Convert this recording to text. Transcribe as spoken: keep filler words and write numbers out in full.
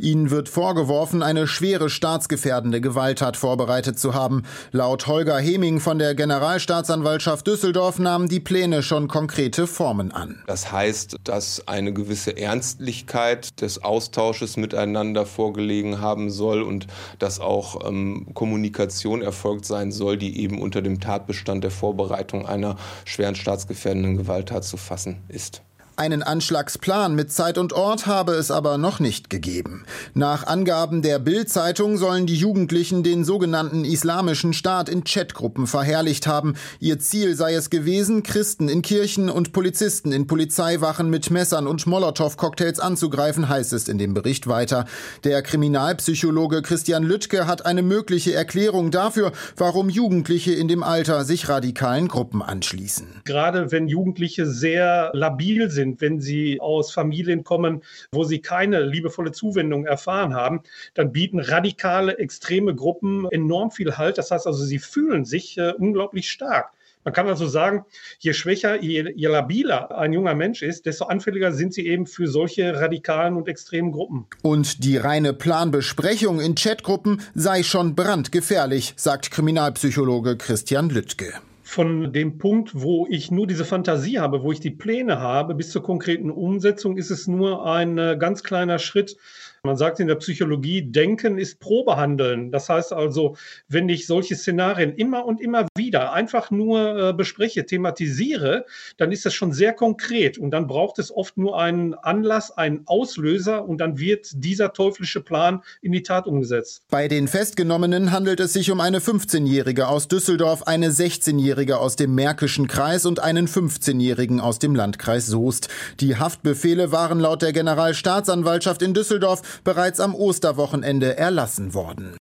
Ihnen wird vorgeworfen, eine schwere staatsgefährdende Gewalttat vorbereitet zu haben. Laut Holger Heming von der Generalstaatsanwaltschaft Düsseldorf nahmen die Pläne schon konkrete Formen an. Das heißt, dass eine gewisse Ernstlichkeit des Austausches miteinander vorgelegen haben soll und dass auch ähm, Kommunikation erfolgt sein soll, die eben unter dem Tatbestand der Vorbereitung einer schweren staatsgefährdenden Gewalttat zu fassen ist. Einen Anschlagsplan mit Zeit und Ort habe es aber noch nicht gegeben. Nach Angaben der Bild-Zeitung sollen die Jugendlichen den sogenannten Islamischen Staat in Chatgruppen verherrlicht haben. Ihr Ziel sei es gewesen, Christen in Kirchen und Polizisten in Polizeiwachen mit Messern und Molotow-Cocktails anzugreifen, heißt es in dem Bericht weiter. Der Kriminalpsychologe Christian Lüttke hat eine mögliche Erklärung dafür, warum Jugendliche in dem Alter sich radikalen Gruppen anschließen. Gerade wenn Jugendliche sehr labil sind, wenn sie aus Familien kommen, wo sie keine liebevolle Zuwendung erfahren haben, dann bieten radikale, extreme Gruppen enorm viel Halt. Das heißt also, sie fühlen sich äh, unglaublich stark. Man kann also sagen, je schwächer, je, je labiler ein junger Mensch ist, desto anfälliger sind sie eben für solche radikalen und extremen Gruppen. Und die reine Planbesprechung in Chatgruppen sei schon brandgefährlich, sagt Kriminalpsychologe Christian Lüttke. Von dem Punkt, wo ich nur diese Fantasie habe, wo ich die Pläne habe, bis zur konkreten Umsetzung ist es nur ein ganz kleiner Schritt. Man sagt in der Psychologie, Denken ist Probehandeln. Das heißt also, wenn ich solche Szenarien immer und immer wieder einfach nur äh, bespreche, thematisiere, dann ist das schon sehr konkret. Und dann braucht es oft nur einen Anlass, einen Auslöser und dann wird dieser teuflische Plan in die Tat umgesetzt. Bei den Festgenommenen handelt es sich um eine fünfzehnjährige aus Düsseldorf, eine sechzehnjährige aus dem Märkischen Kreis und einen fünfzehnjährigen aus dem Landkreis Soest. Die Haftbefehle waren laut der Generalstaatsanwaltschaft in Düsseldorf bereits am Osterwochenende erlassen worden.